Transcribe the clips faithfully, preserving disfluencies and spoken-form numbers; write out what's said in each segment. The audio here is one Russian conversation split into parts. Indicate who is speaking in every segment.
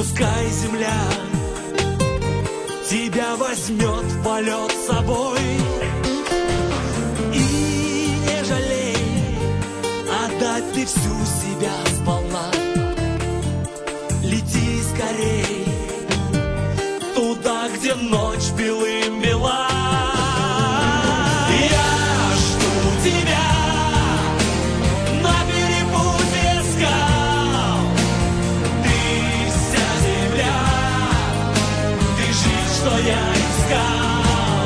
Speaker 1: Пускай земля тебя возьмет в полет с собой, и не жалей отдать ты всю себя сполна. Лети скорей туда, где ночь белым бела. Я жду тебя на перепутье скал. Ты вся земля, ты жизнь, что я искал.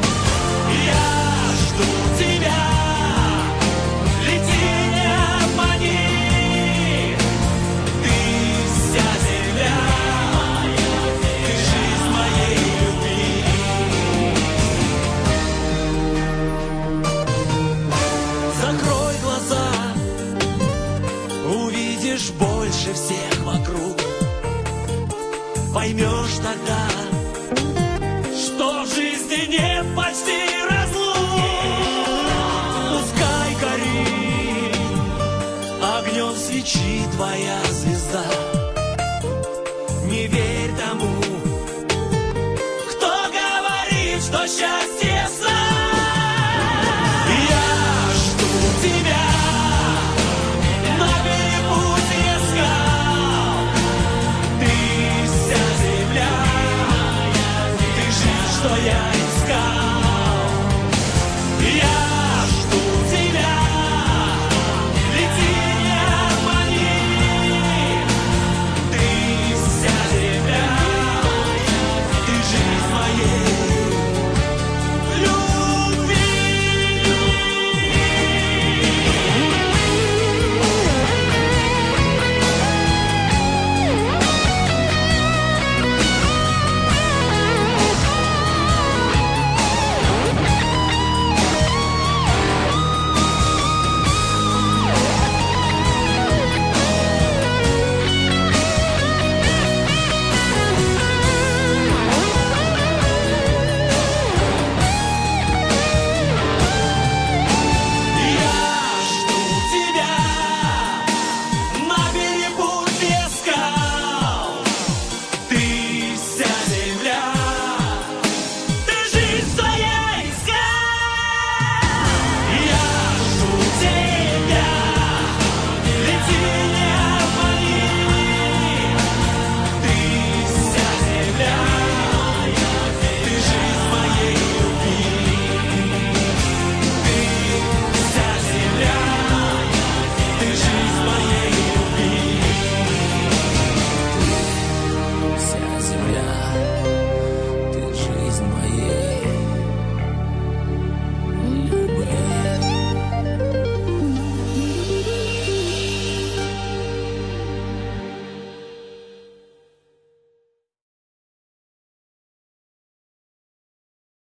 Speaker 1: Я жду тебя, лети, не обмани. Ты вся земля, ты жизнь моей любви. Закрой глаза, увидишь больше всех вокруг. Поймешь тогда, что в жизни нет почти разлук. Пускай горит огнем свечи твоя